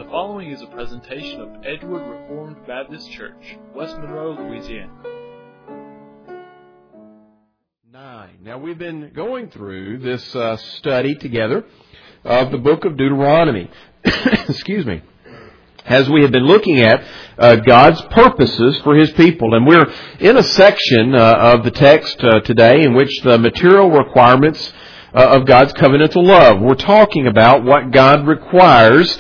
following is a presentation of Edgewood Reformed Baptist Church, West Monroe, Louisiana. Now, we've been going through this study together of the book of Deuteronomy. Excuse me. As we have been looking at God's purposes for His people. And we're in a section of the text today in which the material requirements of God's covenantal love. We're talking about what God requires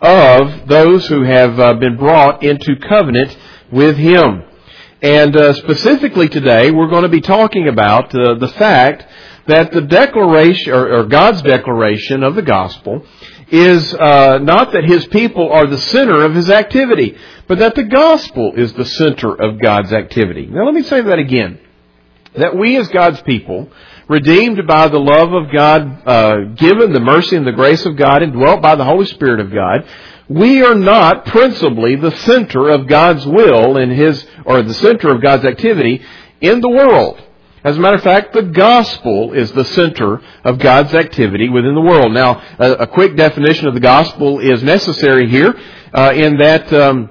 of those who have been brought into covenant with Him. And specifically today, we're going to be talking about the fact that the declaration, or God's declaration of the gospel, is not that His people are the center of His activity, but that the gospel is the center of God's activity. Now let me say that again. That we as God's people, redeemed by the love of God, given the mercy and the grace of God, and dwelt by the Holy Spirit of God, we are not principally the center of God's will in His, or the center of God's activity in the world. As a matter of fact, the gospel is the center of God's activity within the world. Now, a quick definition of the gospel is necessary here, in that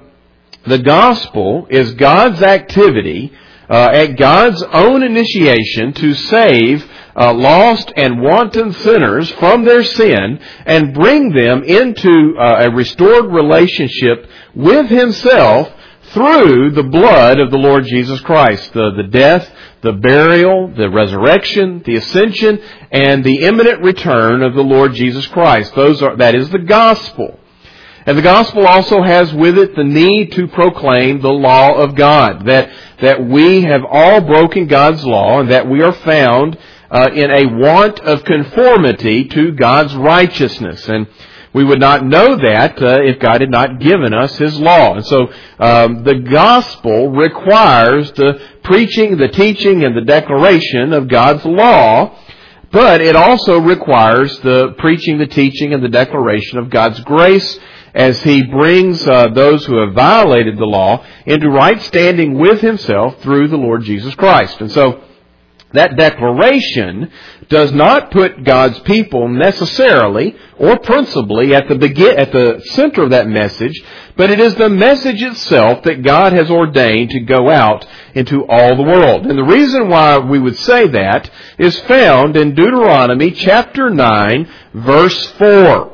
the gospel is God's activity at God's own initiation to save lost and wanton sinners from their sin and bring them into a restored relationship with Himself through the blood of the Lord Jesus Christ. The death, the burial, the resurrection, the ascension, and the imminent return of the Lord Jesus Christ. That is the gospel. And the gospel also has with it the need to proclaim the law of God, that we have all broken God's law and that we are found in a want of conformity to God's righteousness. And we would not know that if God had not given us His law. And so the gospel requires the preaching, the teaching, and the declaration of God's law, but it also requires the preaching, the teaching, and the declaration of God's grace as He brings those who have violated the law into right standing with Himself through the Lord Jesus Christ. And so that declaration does not put God's people necessarily or principally at the center of that message, but it is the message itself that God has ordained to go out into all the world. And the reason why we would say that is found in Deuteronomy chapter 9, verse 4,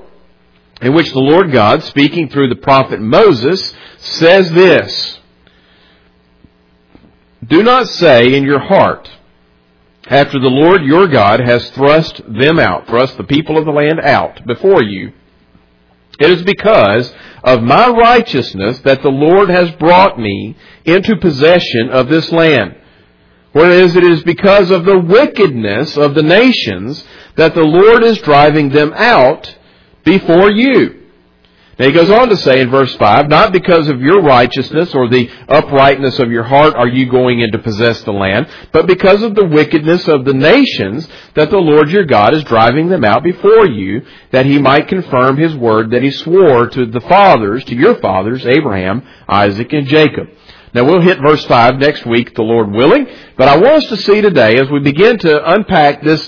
in which the Lord God, speaking through the prophet Moses, says this: "Do not say in your heart, after the Lord your God has thrust the people of the land out before you, it is because of my righteousness that the Lord has brought me into possession of this land. Whereas it is because of the wickedness of the nations that the Lord is driving them out before you." Now he goes on to say in verse 5, "Not because of your righteousness or the uprightness of your heart are you going in to possess the land, but because of the wickedness of the nations that the Lord your God is driving them out before you, that He might confirm His word that He swore to your fathers, Abraham, Isaac, and Jacob." Now we'll hit verse 5 next week, the Lord willing, but I want us to see today, as we begin to unpack this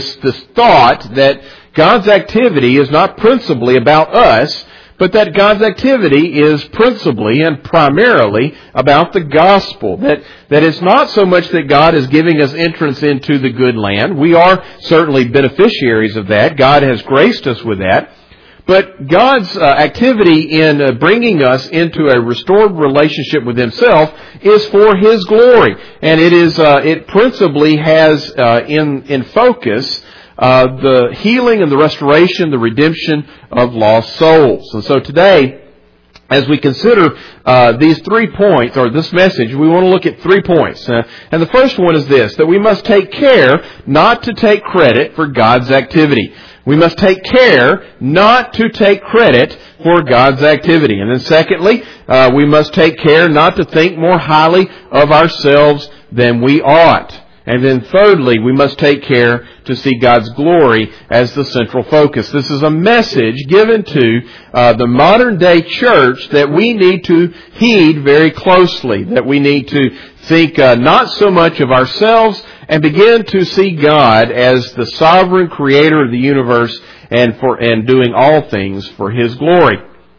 thought that God's activity is not principally about us, but that God's activity is principally and primarily about the gospel. That it's not so much that God is giving us entrance into the good land. We are certainly beneficiaries of that. God has graced us with that. But God's activity in bringing us into a restored relationship with Himself is for His glory. And it principally has in focus the healing and the restoration, the redemption of lost souls. And so today, as we consider these 3 points, or this message, we want to look at 3 points. And the first one is this: that we must take care not to take credit for God's activity. We must take care not to take credit for God's activity. And then secondly, we must take care not to think more highly of ourselves than we ought. And then thirdly, we must take care to see God's glory as the central focus. This is a message given to the modern day church that we need to heed very closely, that we need to think not so much of ourselves and begin to see God as the sovereign creator of the universe and doing all things for His glory.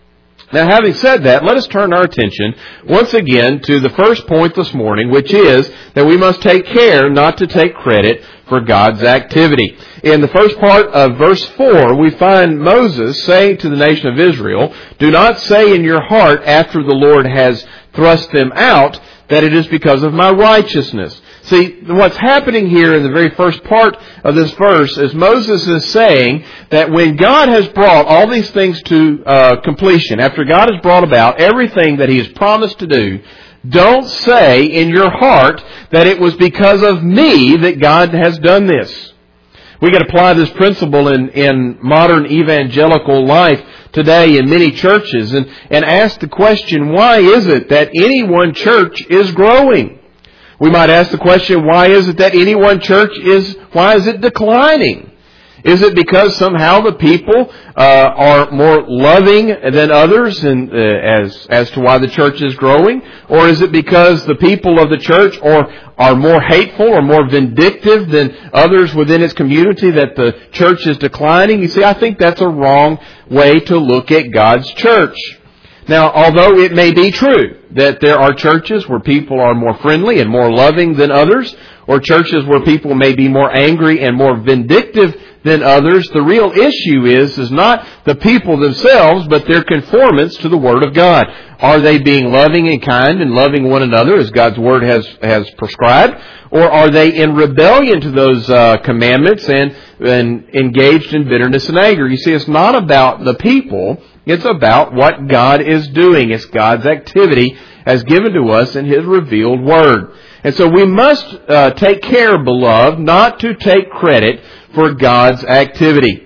Now, having said that, let us turn our attention once again to the first point this morning, which is that we must take care not to take credit for God's activity. In the first part of verse 4, we find Moses saying to the nation of Israel, "Do not say in your heart after the Lord has thrust them out that it is because of my righteousness." See, what's happening here in the very first part of this verse is Moses is saying that when God has brought all these things to completion, after God has brought about everything that He has promised to do, don't say in your heart that it was because of me that God has done this. We can apply this principle in modern evangelical life today in many churches and ask the question, why is it that any one church is growing? We might ask the question, why is it that any one church why is it declining? Is it because somehow the people are more loving than others and as to why the church is growing? Or is it because the people of the church are more hateful or more vindictive than others within its community that the church is declining? You see, I think that's a wrong way to look at God's church. Now, although it may be true that there are churches where people are more friendly and more loving than others, or churches where people may be more angry and more vindictive than others, the real issue is not the people themselves, but their conformance to the Word of God. Are they being loving and kind and loving one another as God's Word has prescribed? Or are they in rebellion to those commandments and engaged in bitterness and anger? You see, it's not about the people. It's about what God is doing. It's God's activity as given to us in His revealed Word. And so we must take care, beloved, not to take credit for God's activity.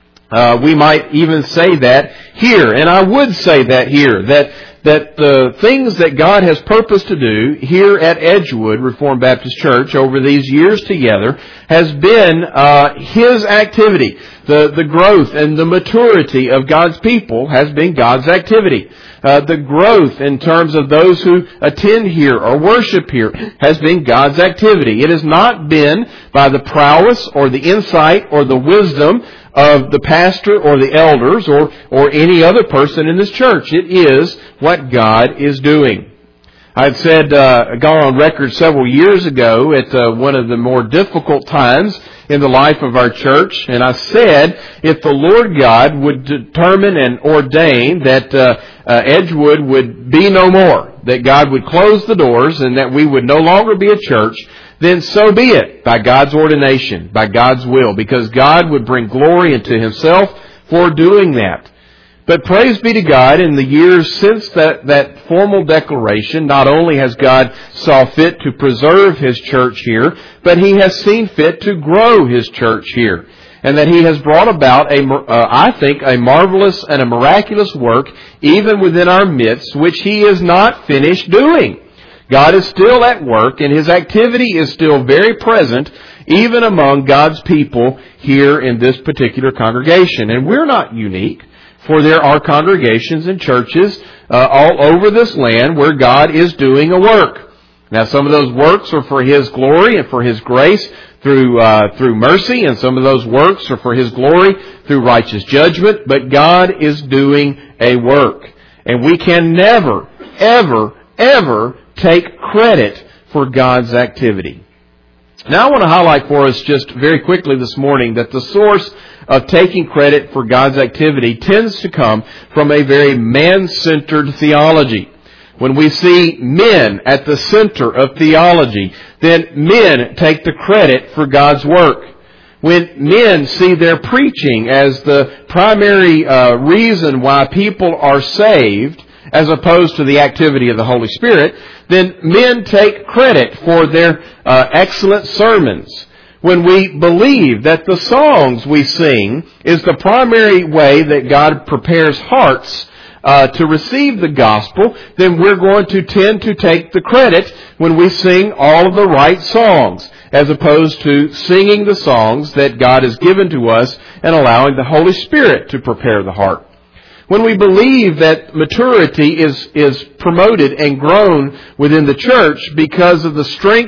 We might even say that here, and I would say that here, that the things that God has purposed to do here at Edgewood Reformed Baptist Church over these years together has been His activity. The growth and the maturity of God's people has been God's activity. The growth in terms of those who attend here or worship here has been God's activity. It has not been by the prowess or the insight or the wisdom of the pastor or the elders or any other person in this church. It is what God is doing. I'd said, gone on record several years ago at one of the more difficult times in the life of our church, and I said, if the Lord God would determine and ordain that Edgewood would be no more, that God would close the doors and that we would no longer be a church, then so be it, by God's ordination, by God's will, because God would bring glory into Himself for doing that. But praise be to God, in the years since that formal declaration, not only has God saw fit to preserve His church here, but He has seen fit to grow His church here. And that He has brought about, I think, a marvelous and a miraculous work, even within our midst, which He is not finished doing. God is still at work, and His activity is still very present, even among God's people here in this particular congregation. And we're not unique, for there are congregations and churches all over this land where God is doing a work. Now, some of those works are for His glory and for His grace through mercy, and some of those works are for His glory through righteous judgment, but God is doing a work. And we can never, ever, ever take credit for God's activity. Now I want to highlight for us just very quickly this morning that the source of taking credit for God's activity tends to come from a very man-centered theology. When we see men at the center of theology, then men take the credit for God's work. When men see their preaching as the primary reason why people are saved, as opposed to the activity of the Holy Spirit, then men take credit for their excellent sermons. When we believe that the songs we sing is the primary way that God prepares hearts to receive the gospel, then we're going to tend to take the credit when we sing all of the right songs, as opposed to singing the songs that God has given to us and allowing the Holy Spirit to prepare the heart. When we believe that maturity is promoted and grown within the church because of the strength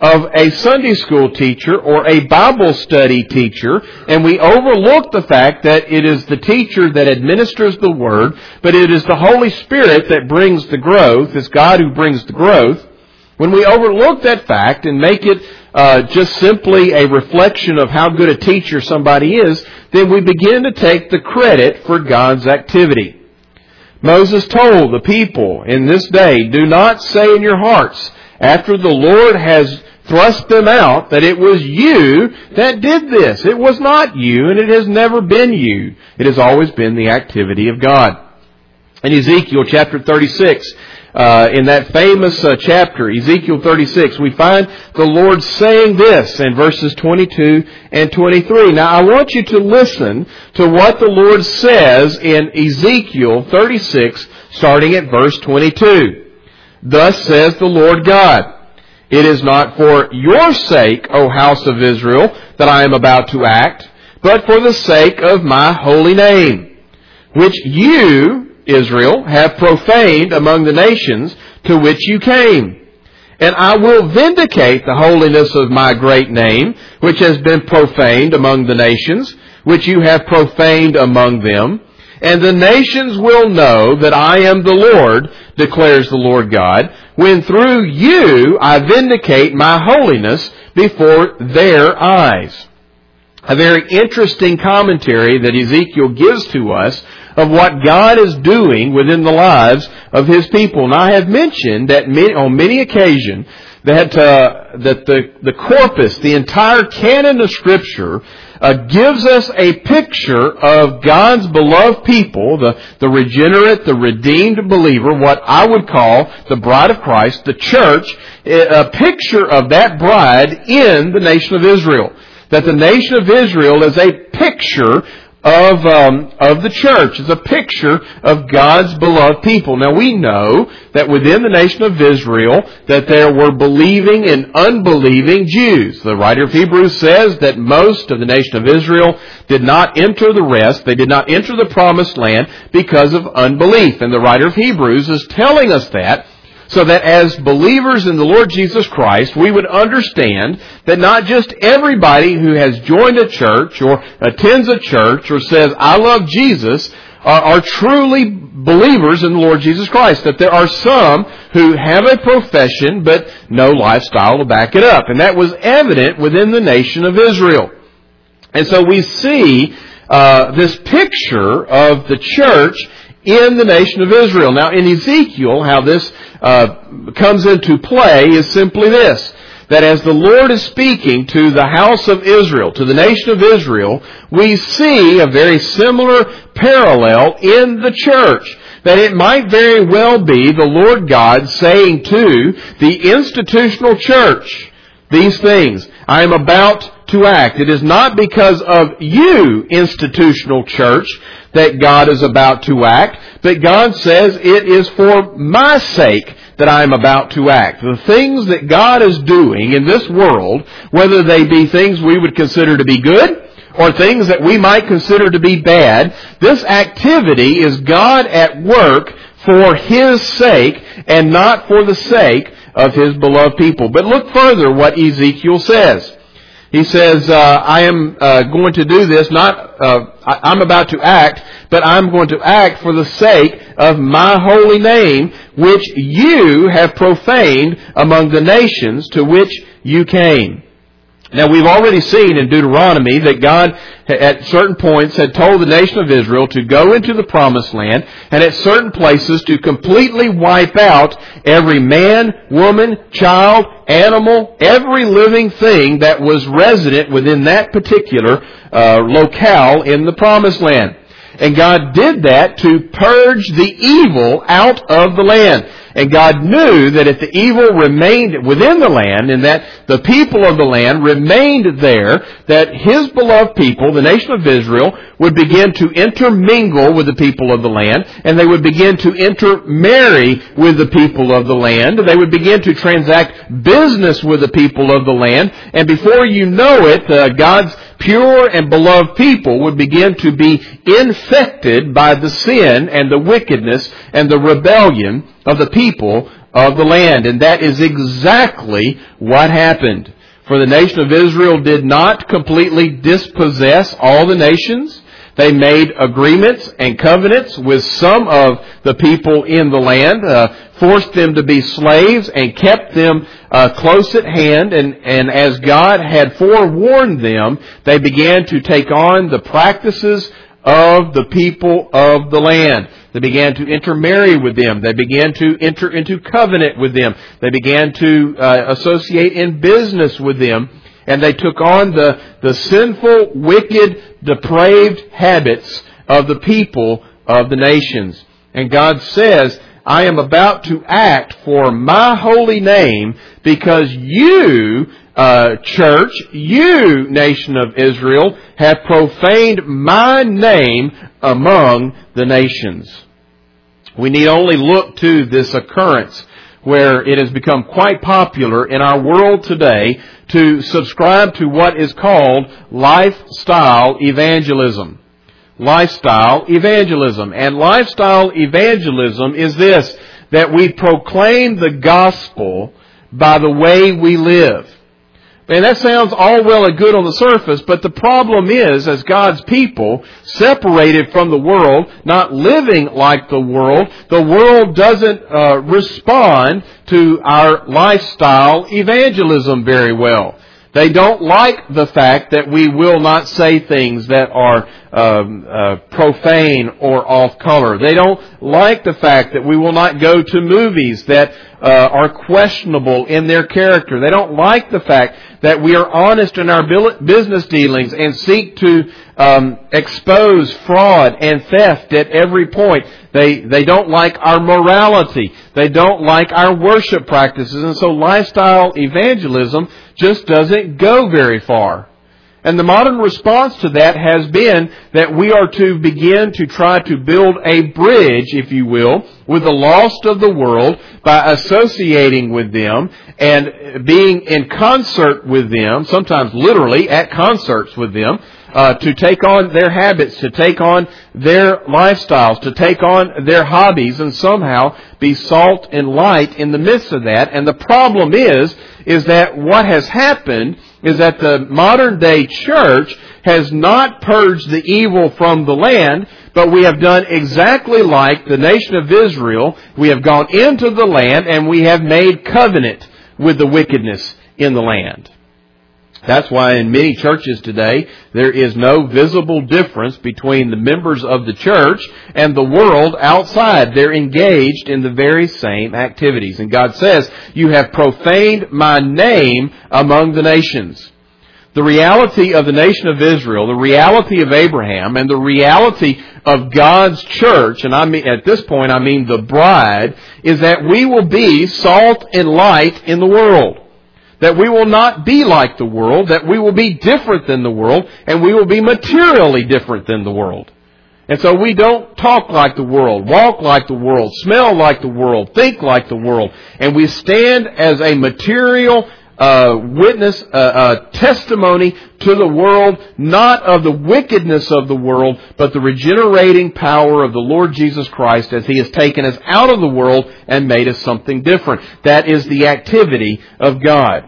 of a Sunday school teacher or a Bible study teacher, and we overlook the fact that it is the teacher that administers the Word, but it is the Holy Spirit that brings the growth. It's God who brings the growth. When we overlook that fact and make it just simply a reflection of how good a teacher somebody is, then we begin to take the credit for God's activity. Moses told the people in this day, "Do not say in your hearts, after the Lord has thrust them out, that it was you that did this. It was not you, and it has never been you. It has always been the activity of God." In Ezekiel chapter 36, in that famous chapter, Ezekiel 36, we find the Lord saying this in verses 22 and 23. Now, I want you to listen to what the Lord says in Ezekiel 36, starting at verse 22. "Thus says the Lord God, it is not for your sake, O house of Israel, that I am about to act, but for the sake of my holy name, which you, Israel, have profaned among the nations to which you came. And I will vindicate the holiness of my great name, which has been profaned among the nations, which you have profaned among them. And the nations will know that I am the Lord, declares the Lord God, when through you I vindicate my holiness before their eyes." A very interesting commentary that Ezekiel gives to us of what God is doing within the lives of His people. And I have mentioned that on many occasions that the corpus, the entire canon of Scripture, gives us a picture of God's beloved people, the regenerate, the redeemed believer, what I would call the bride of Christ, the church, a picture of that bride in the nation of Israel. That the nation of Israel is a picture of the church. It's a picture of God's beloved people. Now we know that within the nation of Israel that there were believing and unbelieving Jews. The writer of Hebrews says that most of the nation of Israel did not enter the rest. They did not enter the promised land because of unbelief. And the writer of Hebrews is telling us that so that as believers in the Lord Jesus Christ, we would understand that not just everybody who has joined a church or attends a church or says, "I love Jesus," are truly believers in the Lord Jesus Christ. That there are some who have a profession but no lifestyle to back it up. And that was evident within the nation of Israel. And so we see this picture of the church in the nation of Israel. Now in Ezekiel, how this comes into play is simply this, that as the Lord is speaking to the house of Israel, to the nation of Israel, we see a very similar parallel in the church. That it might very well be the Lord God saying to the institutional church these things, "I am about to act." It is not because of you, institutional church, that God is about to act, but God says it is for my sake that I am about to act. The things that God is doing in this world, whether they be things we would consider to be good or things that we might consider to be bad, this activity is God at work for His sake and not for the sake of His beloved people. But look further what Ezekiel says. He says, I am going to do this, I'm about to act, but I'm going to act for the sake of my holy name, which you have profaned among the nations to which you came. Now we've already seen in Deuteronomy that God at certain points had told the nation of Israel to go into the promised land and at certain places to completely wipe out every man, woman, child, animal, every living thing that was resident within that particular locale in the promised land. And God did that to purge the evil out of the land. And God knew that if the evil remained within the land and that the people of the land remained there, that His beloved people, the nation of Israel, would begin to intermingle with the people of the land, and they would begin to intermarry with the people of the land. They would begin to transact business with the people of the land, and before you know it, God's pure and beloved people would begin to be infected by the sin and the wickedness and the rebellion of the people of the land. And that is exactly what happened. For the nation of Israel did not completely dispossess all the nations. They made agreements and covenants with some of the people in the land, forced them to be slaves and kept them close at hand. And as God had forewarned them, they began to take on the practices of the people of the land. They began to intermarry with them. They began to enter into covenant with them. They began to associate in business with them. And they took on the sinful, wicked, depraved habits of the people of the nations. And God says, I am about to act for my holy name because you, church, you, nation of Israel, have profaned my name among the nations. We need only look to this occurrence where it has become quite popular in our world today to subscribe to what is called lifestyle evangelism. Lifestyle evangelism. And lifestyle evangelism is this, that we proclaim the gospel by the way we live. And that sounds all well and good on the surface, but the problem is, as God's people, separated from the world, not living like the world doesn't respond to our lifestyle evangelism very well. They don't like the fact that we will not say things that are profane or off color. They don't like the fact that we will not go to movies that are questionable in their character. They don't like the fact that we are honest in our business dealings and seek to expose fraud and theft at every point. They don't like our morality. They don't like our worship practices. And so lifestyle evangelism just doesn't go very far. And the modern response to that has been that we are to begin to try to build a bridge, if you will, with the lost of the world by associating with them and being in concert with them, sometimes literally at concerts with them, to take on their habits, to take on their lifestyles, to take on their hobbies, and somehow be salt and light in the midst of that. And the problem is that what has happened is that the modern day church has not purged the evil from the land, but we have done exactly like the nation of Israel. We have gone into the land and we have made covenant with the wickedness in the land. That's why in many churches today, there is no visible difference between the members of the church and the world outside. They're engaged in the very same activities. And God says, you have profaned my name among the nations. The reality of the nation of Israel, the reality of Abraham, and the reality of God's church, and at this point I mean the bride, is that we will be salt and light in the world. That we will not be like the world, that we will be different than the world, and we will be materially different than the world. And so we don't talk like the world, walk like the world, smell like the world, think like the world. And we stand as a material witness, testimony to the world, not of the wickedness of the world, but the regenerating power of the Lord Jesus Christ as He has taken us out of the world and made us something different. That is the activity of God.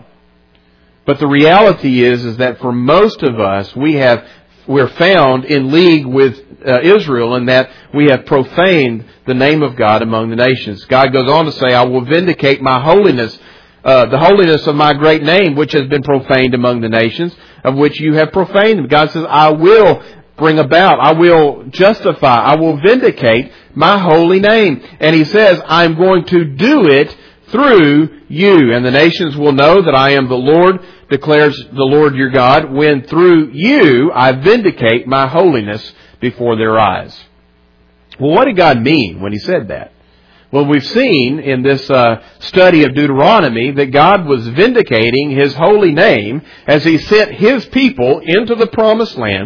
But the reality is that for most of us, we're found in league with Israel in that we have profaned the name of God among the nations. God goes on to say, I will vindicate my holiness, the holiness of my great name, which has been profaned among the nations, of which you have profaned them. God says, I will bring about, I will justify, I will vindicate my holy name. And He says, I'm going to do it through you. And the nations will know that I am the Lord, declares the Lord your God, when through you I vindicate my holiness before their eyes. Well, what did God mean when He said that? Well, we've seen in this study of Deuteronomy that God was vindicating His holy name as He sent His people into the promised land.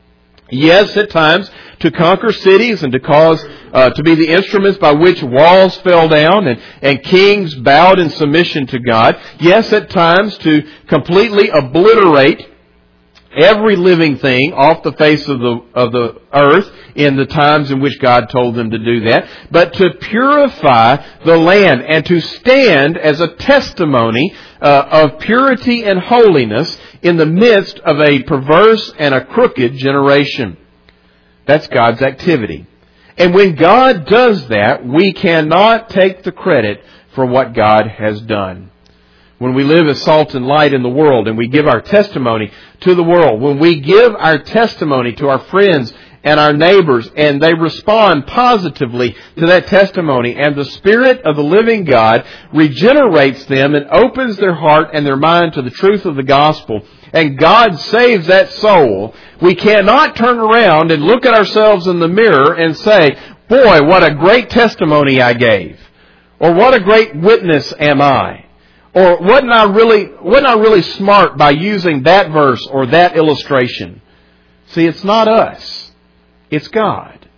Yes, at times to conquer cities and to cause to be the instruments by which walls fell down and kings bowed in submission to God. Yes, at times to completely obliterate every living thing off the face of the earth in the times in which God told them to do that, but to purify the land and to stand as a testimony of purity and holiness in the midst of a perverse and a crooked generation. That's God's activity. And when God does that, we cannot take the credit for what God has done. When we live as salt and light in the world and we give our testimony to the world, when we give our testimony to our friends and our neighbors and they respond positively to that testimony and the Spirit of the living God regenerates them and opens their heart and their mind to the truth of the gospel and God saves that soul, we cannot turn around and look at ourselves in the mirror and say, boy, what a great testimony I gave. Or what a great witness am I. Or wasn't I really smart by using that verse or that illustration? See, it's not us. It's God.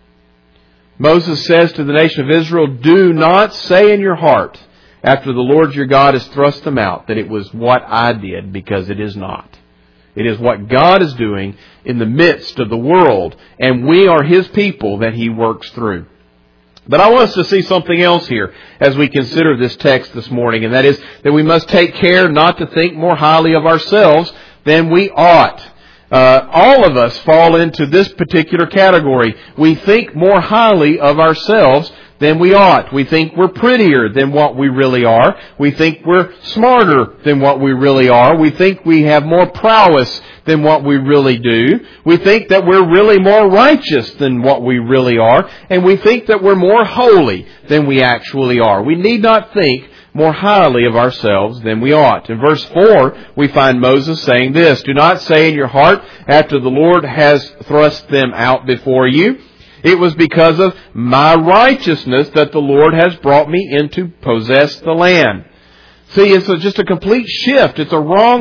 Moses says to the nation of Israel, do not say in your heart, after the Lord your God has thrust them out, that it was what I did, because it is not. It is what God is doing in the midst of the world, and we are His people that He works through. But I want us to see something else here as we consider this text this morning, and that is that we must take care not to think more highly of ourselves than we ought. All of us fall into this particular category. We think more highly of ourselves than we ought. We think we're prettier than what we really are. We think we're smarter than what we really are. We think we have more prowess than what we really do. We think that we're really more righteous than what we really are. And we think that we're more holy than we actually are. We need not think more highly of ourselves than we ought. In verse 4, we find Moses saying this, do not say in your heart, after the Lord has thrust them out before you, it was because of my righteousness that the Lord has brought me in to possess the land. See, it's just a complete shift. It's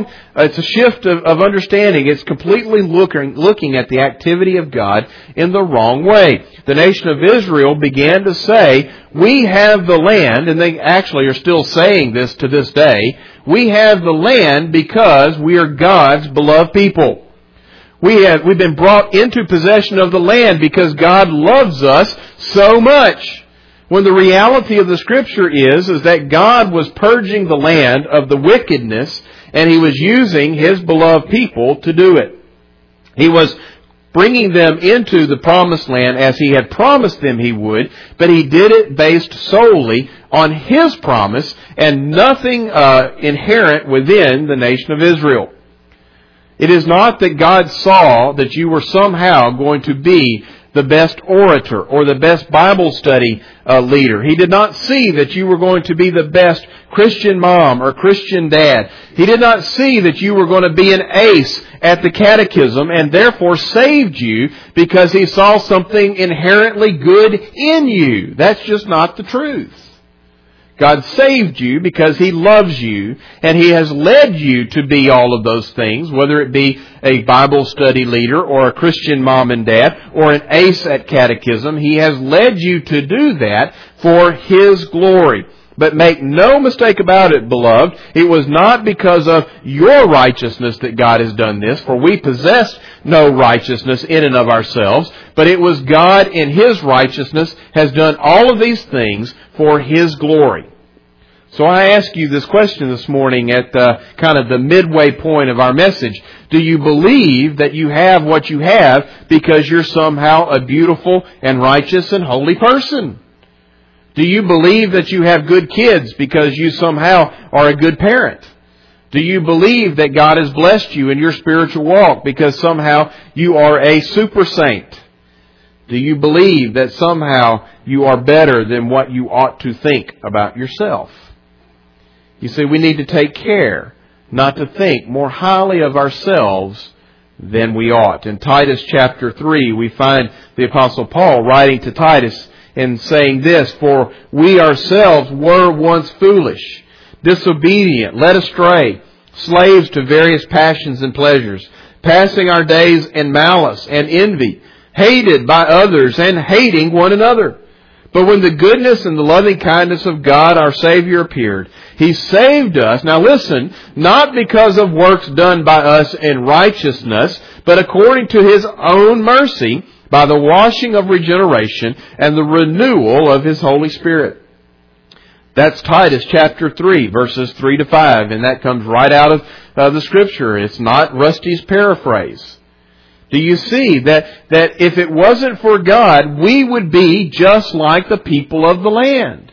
a shift of understanding. It's completely looking at the activity of God in the wrong way. The nation of Israel began to say, we have the land, and they actually are still saying this to this day, we have the land because we are God's beloved people. We've been brought into possession of the land because God loves us so much. When the reality of the Scripture is that God was purging the land of the wickedness and He was using His beloved people to do it. He was bringing them into the promised land as He had promised them He would, but He did it based solely on His promise and nothing inherent within the nation of Israel. It is not that God saw that you were somehow going to be the best orator or the best Bible study leader. He did not see that you were going to be the best Christian mom or Christian dad. He did not see that you were going to be an ace at the catechism and therefore saved you because He saw something inherently good in you. That's just not the truth. God saved you because He loves you and He has led you to be all of those things, whether it be a Bible study leader or a Christian mom and dad or an ace at catechism. He has led you to do that for His glory. But make no mistake about it, beloved, it was not because of your righteousness that God has done this, for we possess no righteousness in and of ourselves, but it was God in His righteousness has done all of these things for His glory. So I ask you this question this morning at kind of the midway point of our message. Do you believe that you have what you have because you're somehow a beautiful and righteous and holy person? Do you believe that you have good kids because you somehow are a good parent? Do you believe that God has blessed you in your spiritual walk because somehow you are a super saint? Do you believe that somehow you are better than what you ought to think about yourself? You see, we need to take care not to think more highly of ourselves than we ought. In Titus chapter 3, we find the Apostle Paul writing to Titus and saying this, for we ourselves were once foolish, disobedient, led astray, slaves to various passions and pleasures, passing our days in malice and envy, hated by others and hating one another. But when the goodness and the loving kindness of God, our Savior, appeared, He saved us, now listen, not because of works done by us in righteousness, but according to His own mercy, by the washing of regeneration and the renewal of His Holy Spirit. That's Titus chapter 3, verses 3 to 5, and that comes right out of the Scripture. It's not Rusty's paraphrase. Do you see that if it wasn't for God, we would be just like the people of the land?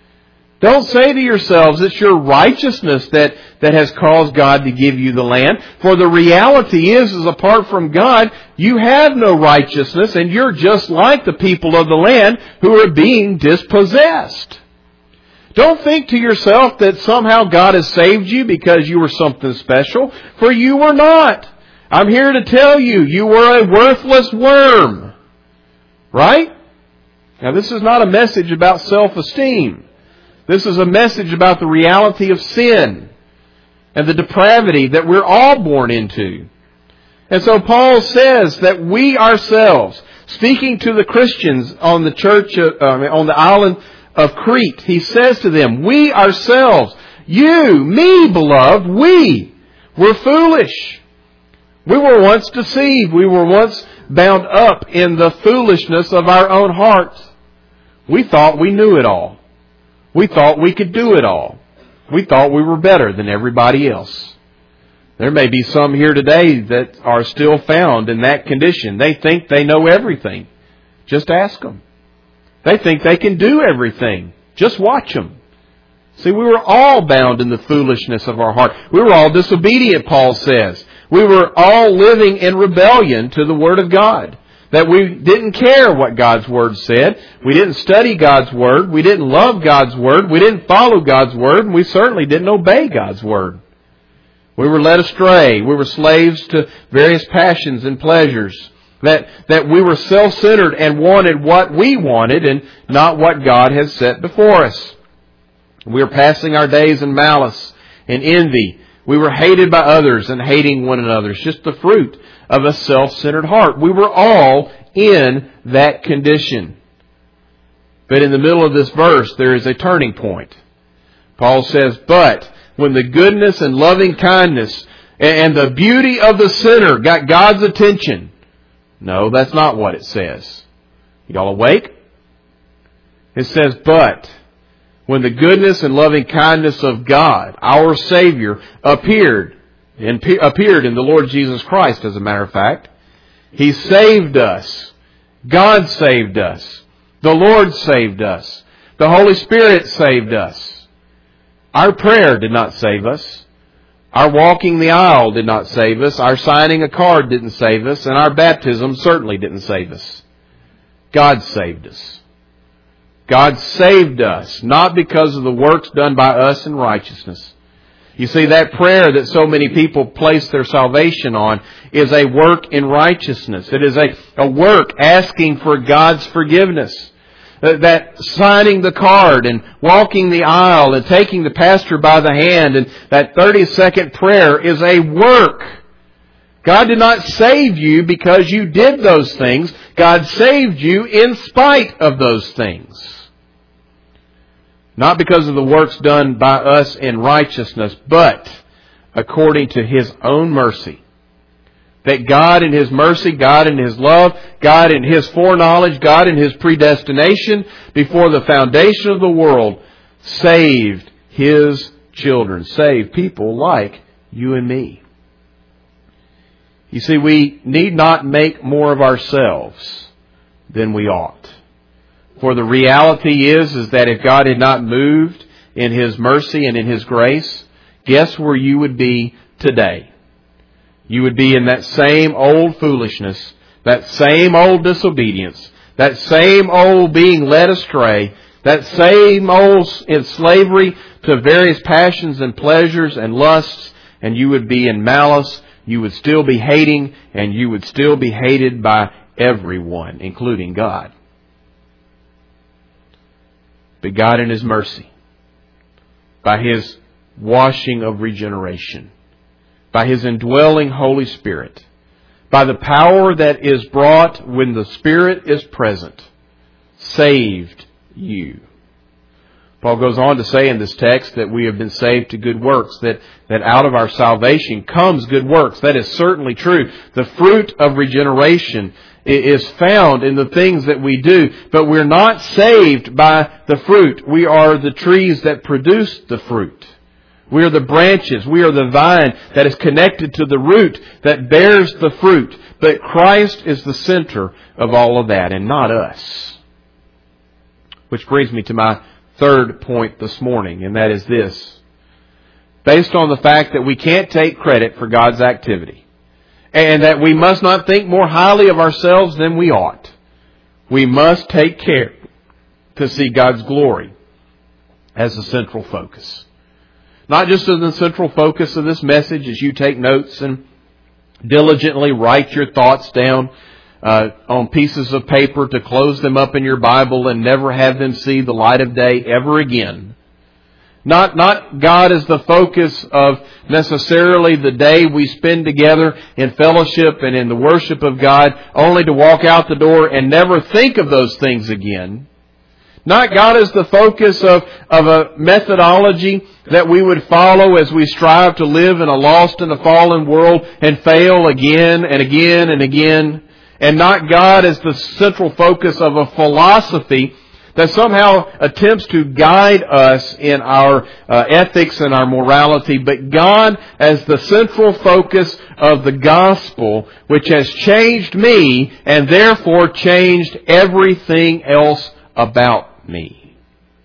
Don't say to yourselves it's your righteousness that has caused God to give you the land. For the reality is apart from God, you have no righteousness, and you're just like the people of the land who are being dispossessed. Don't think to yourself that somehow God has saved you because you were something special, for you were not. I'm here to tell you, you were a worthless worm. Right? Now, this is not a message about self-esteem. This is a message about the reality of sin and the depravity that we're all born into. And so Paul says that we ourselves, speaking to the Christians on the church, on the island of Crete, he says to them, we ourselves, you, me, beloved, we were foolish. We were once deceived. We were once bound up in the foolishness of our own hearts. We thought we knew it all. We thought we could do it all. We thought we were better than everybody else. There may be some here today that are still found in that condition. They think they know everything. Just ask them. They think they can do everything. Just watch them. See, we were all bound in the foolishness of our heart. We were all disobedient, Paul says. We were all living in rebellion to the Word of God. That we didn't care what God's Word said. We didn't study God's Word. We didn't love God's Word. We didn't follow God's Word. And we certainly didn't obey God's Word. We were led astray. We were slaves to various passions and pleasures. That we were self-centered and wanted what we wanted and not what God has set before us. We were passing our days in malice and envy. We were hated by others and hating one another. It's just the fruit of a self-centered heart. We were all in that condition. But in the middle of this verse, there is a turning point. Paul says, but when the goodness and loving kindness and the beauty of the sinner got God's attention. No, that's not what it says. Y'all awake? It says, but when the goodness and loving kindness of God, our Savior, appeared in the Lord Jesus Christ, as a matter of fact, He saved us. God saved us. The Lord saved us. The Holy Spirit saved us. Our prayer did not save us. Our walking the aisle did not save us. Our signing a card didn't save us. And our baptism certainly didn't save us. God saved us. God saved us, not because of the works done by us in righteousness. You see, that prayer that so many people place their salvation on is a work in righteousness. It is a work asking for God's forgiveness. That signing the card and walking the aisle and taking the pastor by the hand and that 30-second prayer is a work. God did not save you because you did those things. God saved you in spite of those things. Not because of the works done by us in righteousness, but according to His own mercy. That God in His mercy, God in His love, God in His foreknowledge, God in His predestination, before the foundation of the world, saved His children. Saved people like you and me. You see, we need not make more of ourselves than we ought. For the reality is that if God had not moved in His mercy and in His grace, guess where you would be today? You would be in that same old foolishness, that same old disobedience, that same old being led astray, that same old in slavery to various passions and pleasures and lusts, and you would be in malice, you would still be hating, and you would still be hated by everyone, including God. But God in His mercy, by His washing of regeneration, by His indwelling Holy Spirit, by the power that is brought when the Spirit is present, saved you. Paul goes on to say in this text that we have been saved to good works, that out of our salvation comes good works. That is certainly true. The fruit of regeneration is found in the things that we do, but we're not saved by the fruit. We are the trees that produce the fruit. We are the branches. We are the vine that is connected to the root that bears the fruit. But Christ is the center of all of that and not us. Which brings me to my third point this morning, and that is this. Based on the fact that we can't take credit for God's activity, and that we must not think more highly of ourselves than we ought, we must take care to see God's glory as the central focus. Not just as the central focus of this message as you take notes and diligently write your thoughts down on pieces of paper to close them up in your Bible and never have them see the light of day ever again. Not God as the focus of necessarily the day we spend together in fellowship and in the worship of God, only to walk out the door and never think of those things again. Not God as the focus of a methodology that we would follow as we strive to live in a lost and a fallen world and fail again and again and again. And not God as the central focus of a philosophy that somehow attempts to guide us in our ethics and our morality, but God as the central focus of the gospel, which has changed me and therefore changed everything else about me.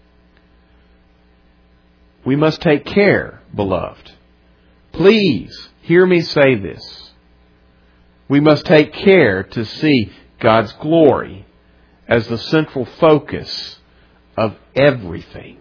We must take care, beloved. Please hear me say this. We must take care to see God's glory as the central focus of everything.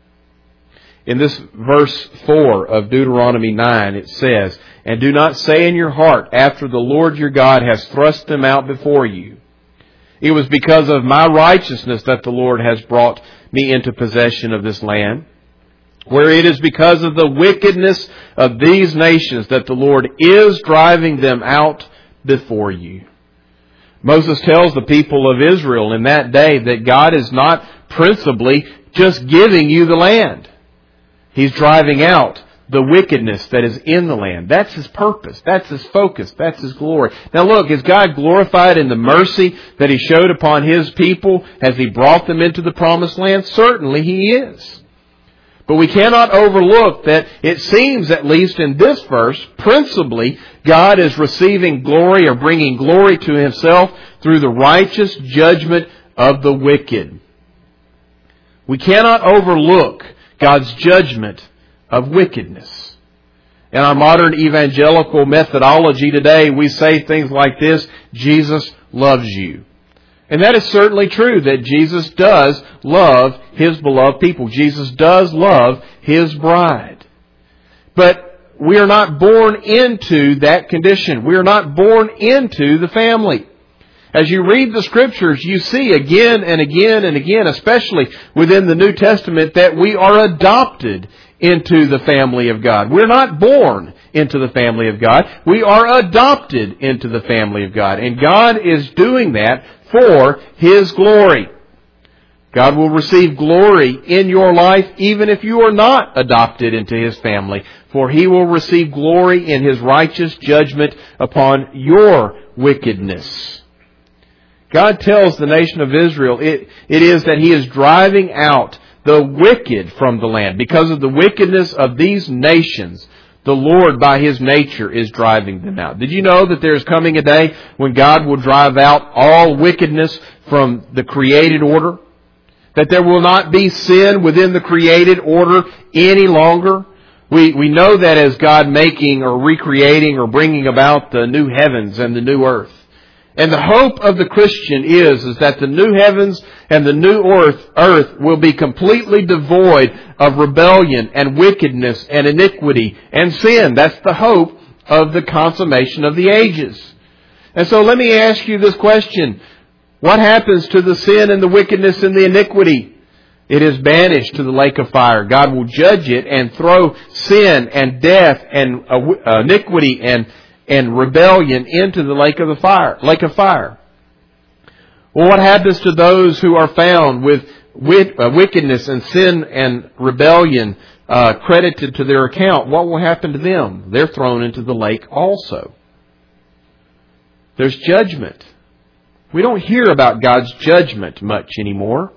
In this verse 4 of Deuteronomy 9, it says, "And do not say in your heart, after the Lord your God has thrust them out before you, it was because of my righteousness that the Lord has brought me into possession of this land, where it is because of the wickedness of these nations that the Lord is driving them out before you." Moses tells the people of Israel in that day that God is not principally just giving you the land. He's driving out the wickedness that is in the land. That's His purpose. That's His focus. That's His glory. Now look, is God glorified in the mercy that He showed upon His people as He brought them into the promised land? Certainly He is. But we cannot overlook that it seems, at least in this verse, principally God is receiving glory or bringing glory to Himself through the righteous judgment of the wicked. We cannot overlook God's judgment of wickedness. In our modern evangelical methodology today, we say things like this: Jesus loves you. And that is certainly true, that Jesus does love His beloved people. Jesus does love His bride. But we are not born into that condition. We are not born into the family. As you read the Scriptures, you see again and again and again, especially within the New Testament, that we are adopted into the family of God. We're not born into the family of God. We are adopted into the family of God. And God is doing that for His glory. God will receive glory in your life even if you are not adopted into His family, for He will receive glory in His righteous judgment upon your wickedness. God tells the nation of Israel it is that He is driving out the wicked from the land. Because of the wickedness of these nations, the Lord, by His nature, is driving them out. Did you know that there is coming a day when God will drive out all wickedness from the created order? That there will not be sin within the created order any longer? We know that as God making or recreating or bringing about the new heavens and the new earth. And the hope of the Christian is that the new heavens and the new earth will be completely devoid of rebellion and wickedness and iniquity and sin. That's the hope of the consummation of the ages. And so let me ask you this question. What happens to the sin and the wickedness and the iniquity? It is banished to the lake of fire. God will judge it and throw sin and death and iniquity and rebellion into the lake of fire. Well, what happens to those who are found with wickedness and sin and rebellion credited to their account, what will happen to them? They're thrown into the lake also. There's judgment. We don't hear about God's judgment much anymore.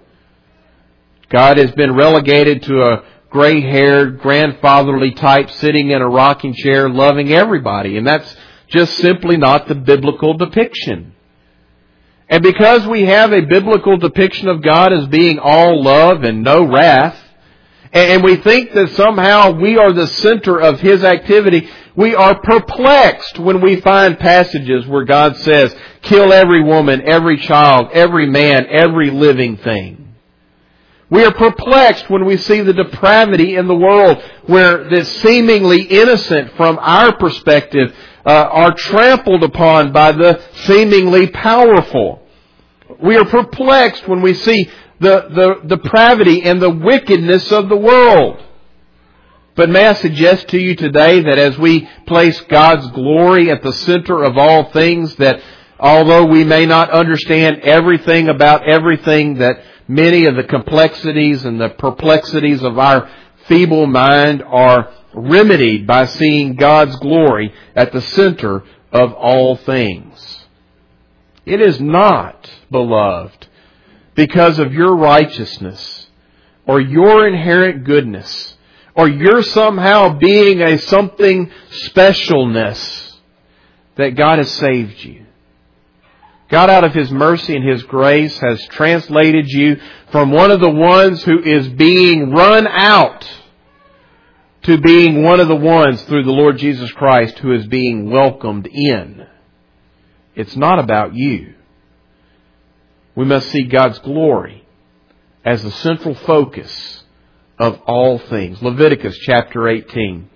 God has been relegated to a gray-haired, grandfatherly type sitting in a rocking chair loving everybody. And that's just simply not the biblical depiction. And because we have a biblical depiction of God as being all love and no wrath, and we think that somehow we are the center of His activity, we are perplexed when we find passages where God says, kill every woman, every child, every man, every living thing. We are perplexed when we see the depravity in the world where the seemingly innocent from our perspective are trampled upon by the seemingly powerful. We are perplexed when we see the depravity and the wickedness of the world. But may I suggest to you today that as we place God's glory at the center of all things, that although we may not understand everything about everything, that many of the complexities and the perplexities of our feeble mind are remedied by seeing God's glory at the center of all things. It is not, beloved, because of your righteousness or your inherent goodness or your somehow being a something specialness that God has saved you. God, out of His mercy and His grace, has translated you from one of the ones who is being run out to being one of the ones through the Lord Jesus Christ who is being welcomed in. It's not about you. We must see God's glory as the central focus of all things. Leviticus chapter 18.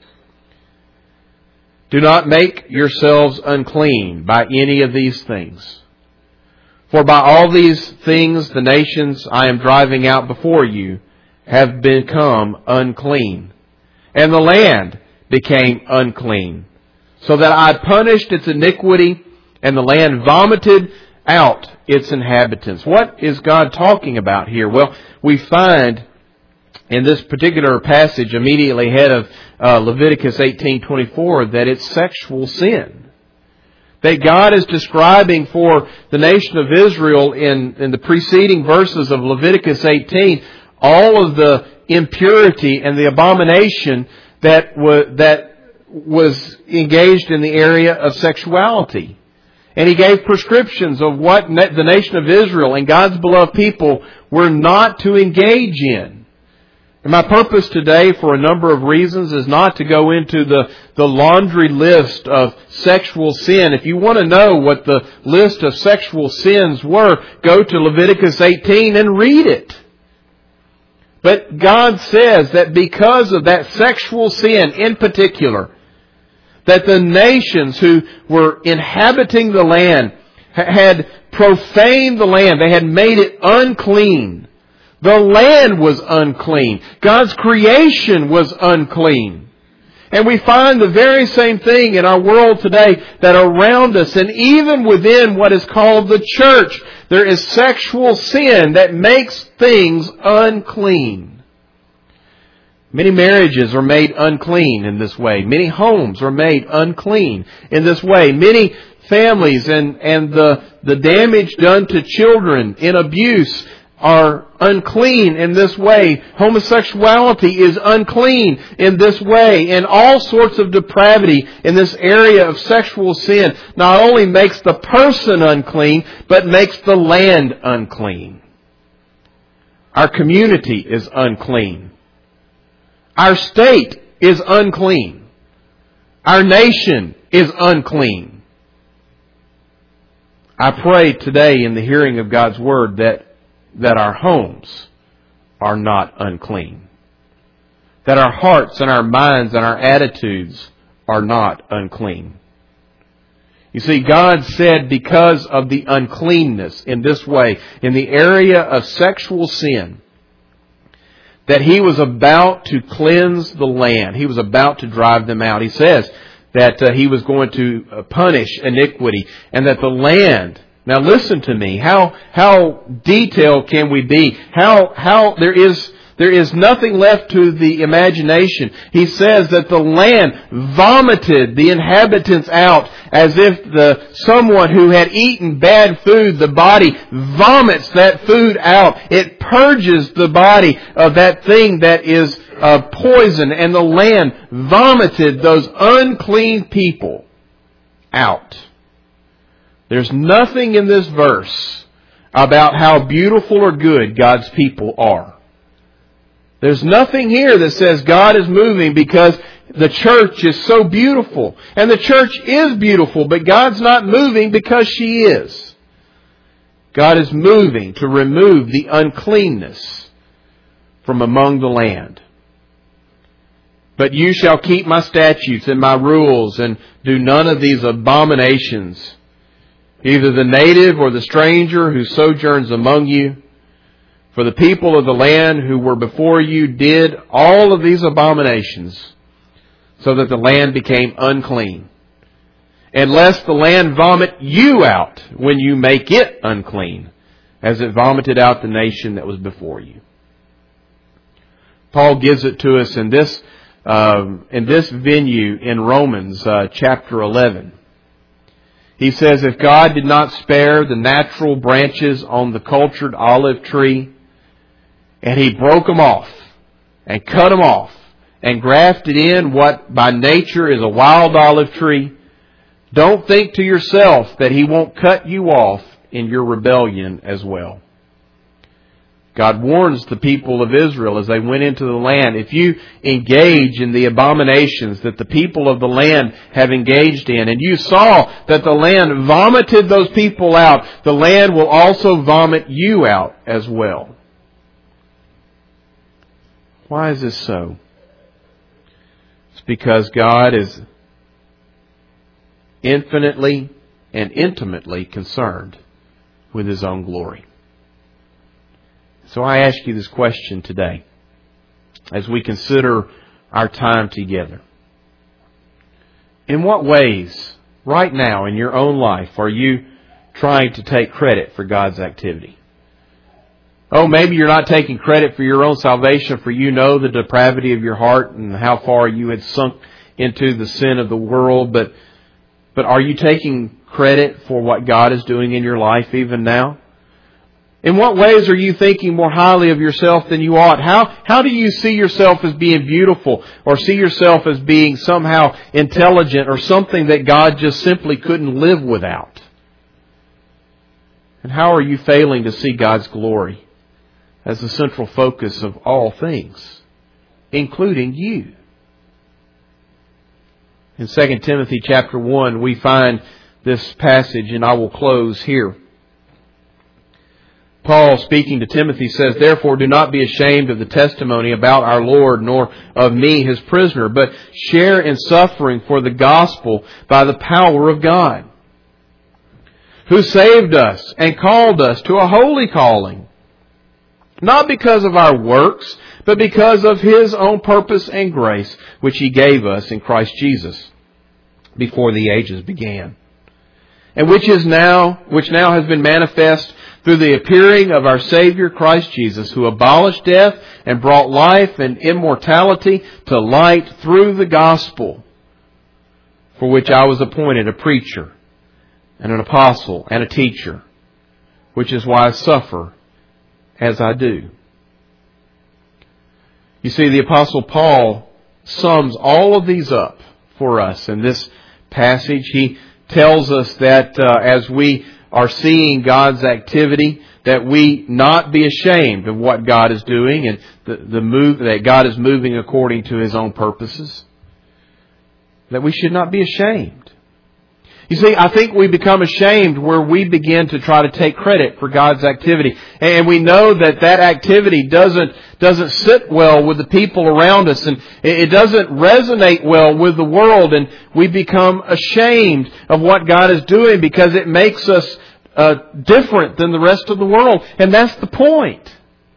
Do not make yourselves unclean by any of these things. For by all these things the nations I am driving out before you have become unclean. And the land became unclean, so that I punished its iniquity, and the land vomited out its inhabitants. What is God talking about here? Well, we find in this particular passage immediately ahead of Leviticus 18:24 that it's sexual sin. That God is describing for the nation of Israel in the preceding verses of Leviticus 18 all of the impurity and the abomination that was engaged in the area of sexuality. And He gave prescriptions of what the nation of Israel and God's beloved people were not to engage in. And my purpose today, for a number of reasons, is not to go into the laundry list of sexual sin. If you want to know what the list of sexual sins were, go to Leviticus 18 and read it. But God says that because of that sexual sin in particular, that the nations who were inhabiting the land had profaned the land. They had made it unclean. The land was unclean. God's creation was unclean. And we find the very same thing in our world today, that around us and even within what is called the church, there is sexual sin that makes things unclean. Many marriages are made unclean in this way. Many homes are made unclean in this way. Many families and the damage done to children in abuse are unclean in this way. Homosexuality is unclean in this way. And all sorts of depravity in this area of sexual sin not only makes the person unclean, but makes the land unclean. Our community is unclean. Our state is unclean. Our nation is unclean. I pray today in the hearing of God's Word that our homes are not unclean. That our hearts and our minds and our attitudes are not unclean. You see, God said because of the uncleanness in this way, in the area of sexual sin, that He was about to cleanse the land. He was about to drive them out. He says that He was going to punish iniquity, and that the land Now listen to me. How detailed can we be? How there is nothing left to the imagination. He says that the land vomited the inhabitants out as if someone who had eaten bad food, the body vomits that food out. It purges the body of that thing that is poison, and the land vomited those unclean people out. There's nothing in this verse about how beautiful or good God's people are. There's nothing here that says God is moving because the church is so beautiful. And the church is beautiful, but God's not moving because she is. God is moving to remove the uncleanness from among the land. But you shall keep my statutes and my rules and do none of these abominations, either the native or the stranger who sojourns among you. For the people of the land who were before you did all of these abominations, so that the land became unclean. And lest the land vomit you out when you make it unclean, as it vomited out the nation that was before you. Paul gives it to us in this venue in Romans chapter 11. He says, if God did not spare the natural branches on the cultured olive tree, and He broke them off and cut them off and grafted in what by nature is a wild olive tree, don't think to yourself that He won't cut you off in your rebellion as well. God warns the people of Israel as they went into the land, if you engage in the abominations that the people of the land have engaged in, and you saw that the land vomited those people out, the land will also vomit you out as well. Why is this so? It's because God is infinitely and intimately concerned with His own glory. So I ask you this question today as we consider our time together. In what ways, right now in your own life, are you trying to take credit for God's activity? Oh, maybe you're not taking credit for your own salvation, for you know the depravity of your heart and how far you had sunk into the sin of the world. But are you taking credit for what God is doing in your life even now? In what ways are you thinking more highly of yourself than you ought? How do you see yourself as being beautiful, or see yourself as being somehow intelligent, or something that God just simply couldn't live without? And how are you failing to see God's glory as the central focus of all things, including you? In 2 Timothy chapter 1, we find this passage, and I will close here. Paul, speaking to Timothy, says, therefore do not be ashamed of the testimony about our Lord, nor of me, His prisoner, but share in suffering for the gospel by the power of God, who saved us and called us to a holy calling, not because of our works, but because of His own purpose and grace, which He gave us in Christ Jesus before the ages began, and which now has been manifest through the appearing of our Savior Christ Jesus, who abolished death and brought life and immortality to light through the gospel, for which I was appointed a preacher and an apostle and a teacher, which is why I suffer as I do. You see, the Apostle Paul sums all of these up for us in this passage. He tells us that as we are seeing God's activity, that we not be ashamed of what God is doing and the move that God is moving according to His own purposes. That we should not be ashamed. You see, I think we become ashamed where we begin to try to take credit for God's activity. And we know that activity doesn't sit well with the people around us, and it doesn't resonate well with the world, and we become ashamed of what God is doing because it makes us different than the rest of the world. And that's the point.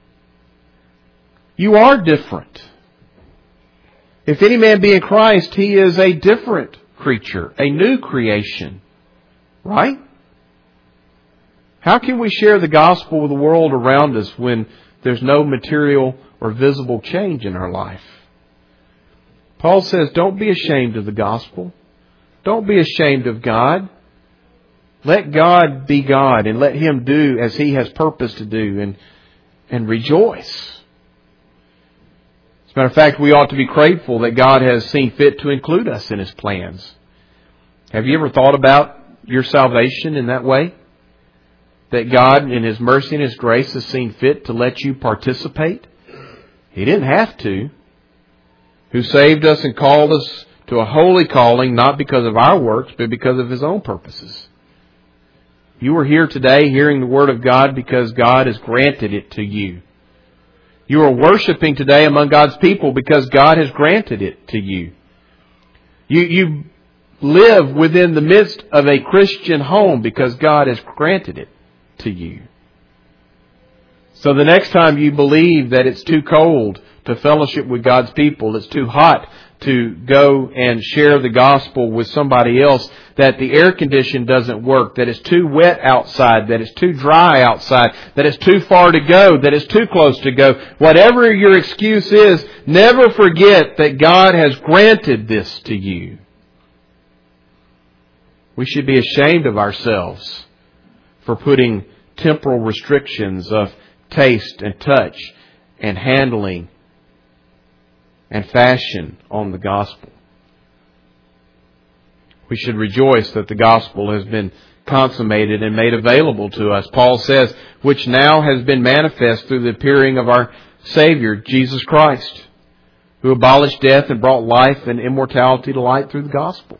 You are different. If any man be in Christ, he is a different creature, a new creation. Right? How can we share the gospel with the world around us when there's no material or visible change in our life? Paul says, don't be ashamed of the gospel. Don't be ashamed of God. Let God be God and let Him do as He has purposed to do and rejoice. As a matter of fact, we ought to be grateful that God has seen fit to include us in His plans. Have you ever thought about your salvation in that way? That God, in His mercy and His grace, has seen fit to let you participate? He didn't have to. Who saved us and called us to a holy calling, not because of our works, but because of His own purposes. You are here today hearing the Word of God because God has granted it to you. You are worshiping today among God's people because God has granted it to you. You live within the midst of a Christian home because God has granted it to you. So the next time you believe that it's too cold to fellowship with God's people, it's too hot to go and share the gospel with somebody else, that the air condition doesn't work, that it's too wet outside, that it's too dry outside, that it's too far to go, that it's too close to go. Whatever your excuse is, never forget that God has granted this to you. We should be ashamed of ourselves for putting temporal restrictions of taste and touch and handling and fashion on the gospel. We should rejoice that the gospel has been consummated and made available to us. Paul says, which now has been manifest through the appearing of our Savior, Jesus Christ, who abolished death and brought life and immortality to light through the gospel.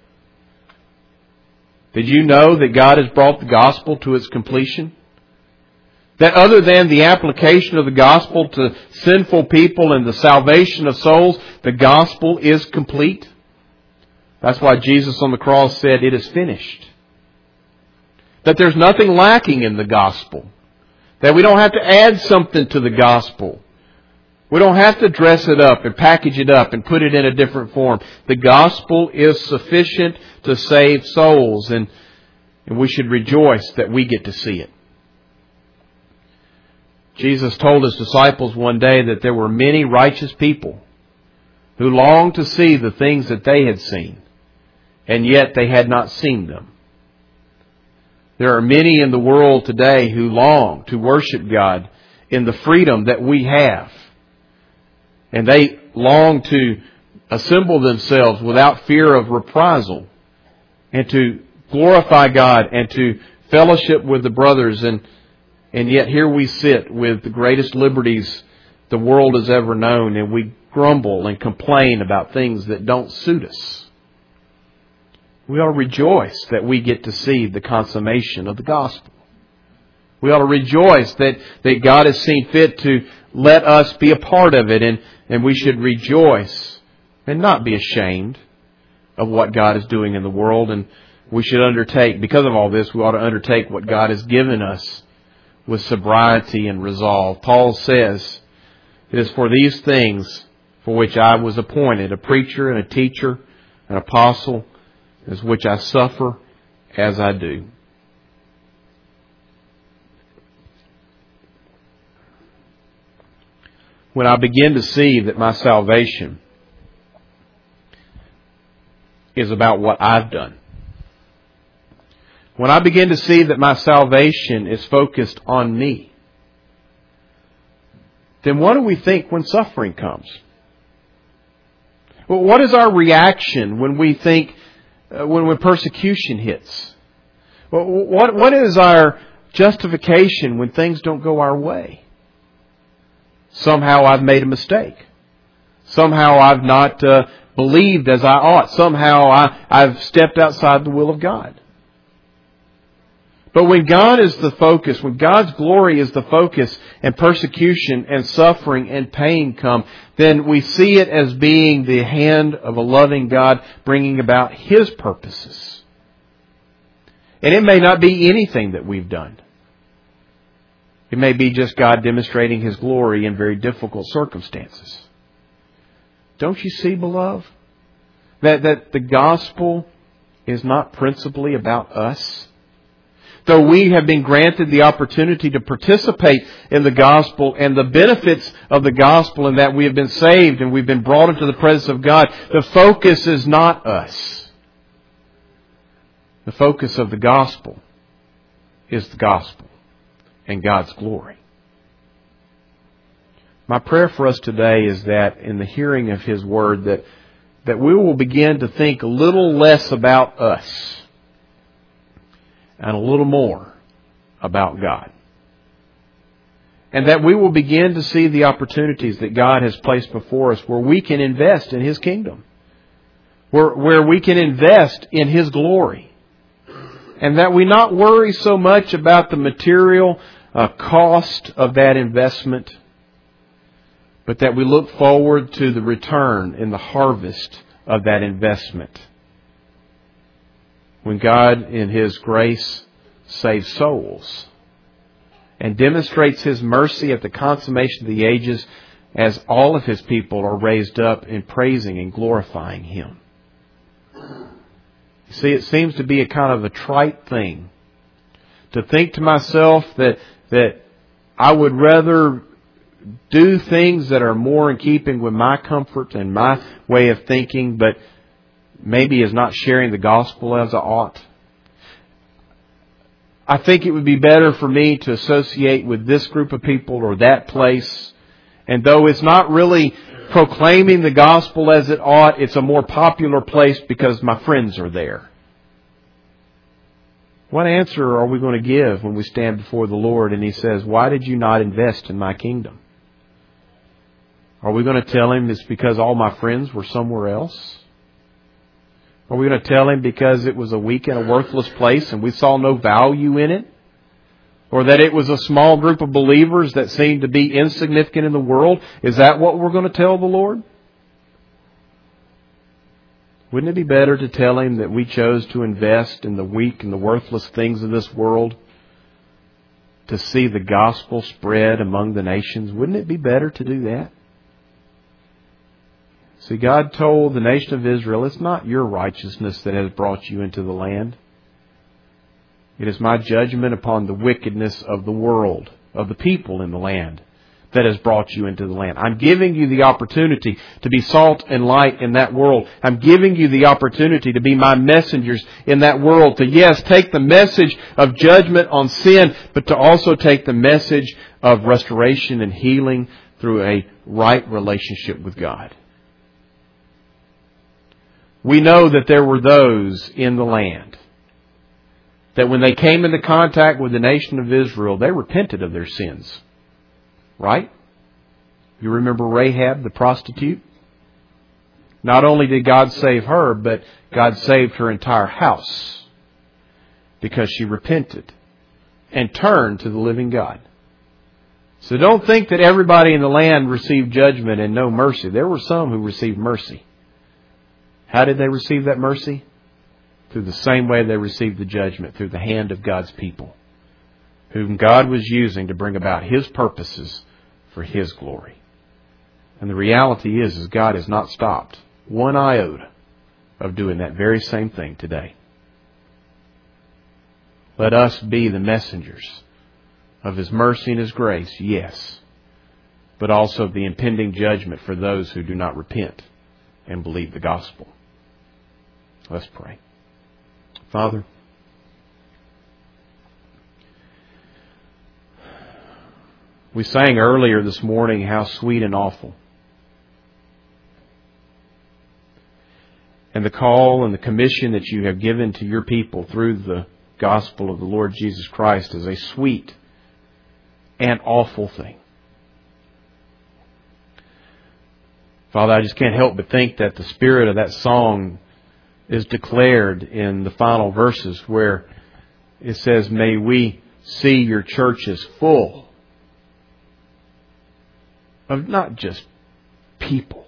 Did you know that God has brought the gospel to its completion? That other than the application of the gospel to sinful people and the salvation of souls, the gospel is complete. That's why Jesus on the cross said, it is finished. That there's nothing lacking in the gospel. That we don't have to add something to the gospel. We don't have to dress it up and package it up and put it in a different form. The gospel is sufficient to save souls, and we should rejoice that we get to see it. Jesus told His disciples one day that there were many righteous people who longed to see the things that they had seen, and yet they had not seen them. There are many in the world today who long to worship God in the freedom that we have. And they long to assemble themselves without fear of reprisal and to glorify God and to fellowship with the brothers. And yet here we sit with the greatest liberties the world has ever known, and we grumble and complain about things that don't suit us. We ought to rejoice that we get to see the consummation of the gospel. We ought to rejoice that God has seen fit to let us be a part of it, and we should rejoice and not be ashamed of what God is doing in the world. And we should undertake, because of all this, we ought to undertake what God has given us with sobriety and resolve. Paul says, it is for these things for which I was appointed, a preacher and a teacher, an apostle, as which I suffer as I do. When I begin to see that my salvation is about what I've done, when I begin to see that my salvation is focused on me, then what do we think when suffering comes? Well, what is our reaction when we think, when persecution hits? Well, what is our justification when things don't go our way? Somehow I've made a mistake. Somehow I've not believed as I ought. Somehow I've stepped outside the will of God. But when God is the focus, when God's glory is the focus, and persecution and suffering and pain come, then we see it as being the hand of a loving God bringing about His purposes. And it may not be anything that we've done. It may be just God demonstrating His glory in very difficult circumstances. Don't you see, beloved, that the gospel is not principally about us? though we have been granted the opportunity to participate in the gospel and the benefits of the gospel, and that we have been saved and we've been brought into the presence of God, the focus is not us. The focus of the gospel is the gospel and God's glory. My prayer for us today is that in the hearing of His Word that we will begin to think a little less about us and a little more about God. And that we will begin to see the opportunities that God has placed before us where we can invest in His kingdom. Where we can invest in His glory. And that we not worry so much about the material cost of that investment, but that we look forward to the return in the harvest of that investment. When God, in His grace, saves souls and demonstrates His mercy at the consummation of the ages as all of His people are raised up in praising and glorifying Him. You see, it seems to be a kind of a trite thing to think to myself that I would rather do things that are more in keeping with my comfort and my way of thinking, but maybe is not sharing the gospel as I ought. I think it would be better for me to associate with this group of people or that place. And though it's not really proclaiming the gospel as it ought, it's a more popular place because my friends are there. What answer are we going to give when we stand before the Lord and He says, "Why did you not invest in my kingdom?" Are we going to tell Him it's because all my friends were somewhere else? Are we going to tell Him because it was a weak and a worthless place and we saw no value in it? Or that it was a small group of believers that seemed to be insignificant in the world? Is that what we're going to tell the Lord? Wouldn't it be better to tell Him that we chose to invest in the weak and the worthless things of this world to see the gospel spread among the nations? Wouldn't it be better to do that? See, God told the nation of Israel, it's not your righteousness that has brought you into the land. It is my judgment upon the wickedness of the world, of the people in the land, that has brought you into the land. I'm giving you the opportunity to be salt and light in that world. I'm giving you the opportunity to be my messengers in that world. To, yes, take the message of judgment on sin, but to also take the message of restoration and healing through a right relationship with God. We know that there were those in the land that when they came into contact with the nation of Israel, they repented of their sins. Right? You remember Rahab, the prostitute? Not only did God save her, but God saved her entire house because she repented and turned to the living God. So don't think that everybody in the land received judgment and no mercy. There were some who received mercy. How did they receive that mercy? Through the same way they received the judgment, through the hand of God's people, whom God was using to bring about His purposes for His glory. And the reality is God has not stopped one iota of doing that very same thing today. Let us be the messengers of His mercy and His grace, yes, but also of the impending judgment for those who do not repent and believe the gospel. Let's pray. Father, we sang earlier this morning, how sweet and awful. And the call and the commission that you have given to your people through the gospel of the Lord Jesus Christ is a sweet and awful thing. Father, I just can't help but think that the spirit of that song is declared in the final verses where it says, "May we see your churches full of not just people,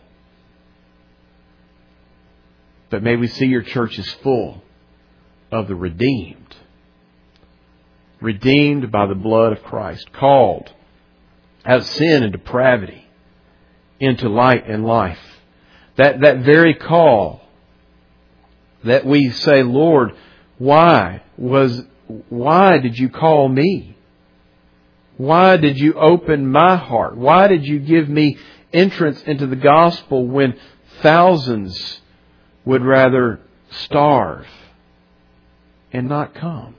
but may we see your churches full of the redeemed. Redeemed by the blood of Christ. Called out of sin and depravity into light and life." That very call that we say, "Lord, why was why did you call me? Why did you open my heart? Why did you give me entrance into the gospel when thousands would rather starve and not come?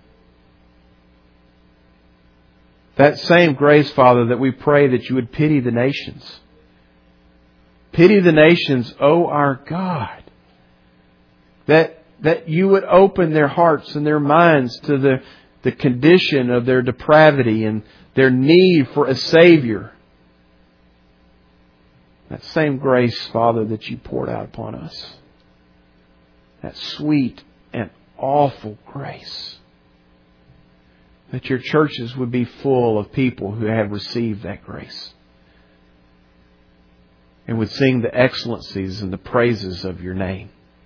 That same grace, Father, that we pray that you would pity the nations. Pity the nations, O our God. That you would open their hearts and their minds to the condition of their depravity and their need for a Savior. That same grace, Father, that you poured out upon us. That sweet and awful grace. That your churches would be full of people who have received that grace. And would sing the excellencies and the praises of your name.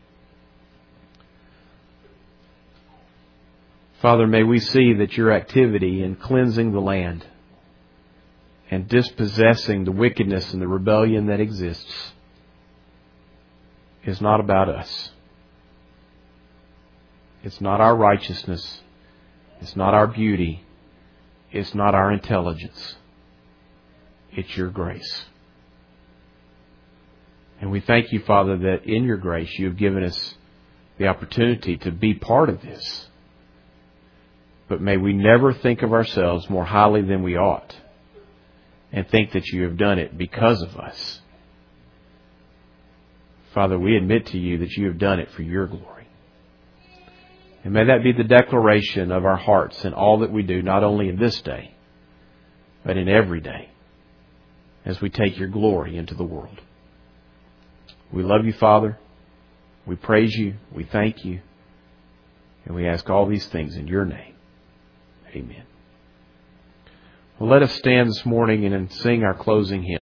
Father, may we see that your activity in cleansing the land and dispossessing the wickedness and the rebellion that exists is not about us. It's not our righteousness. It's not our beauty. It's not our intelligence. It's your grace. And we thank you, Father, that in your grace you have given us the opportunity to be part of this. But may we never think of ourselves more highly than we ought and think that you have done it because of us. Father, we admit to you that you have done it for your glory. And may that be the declaration of our hearts in all that we do, not only in this day, but in every day, as we take your glory into the world. We love you, Father. We praise you. We thank you. And we ask all these things in your name. Amen. Well, let us stand this morning and sing our closing hymn.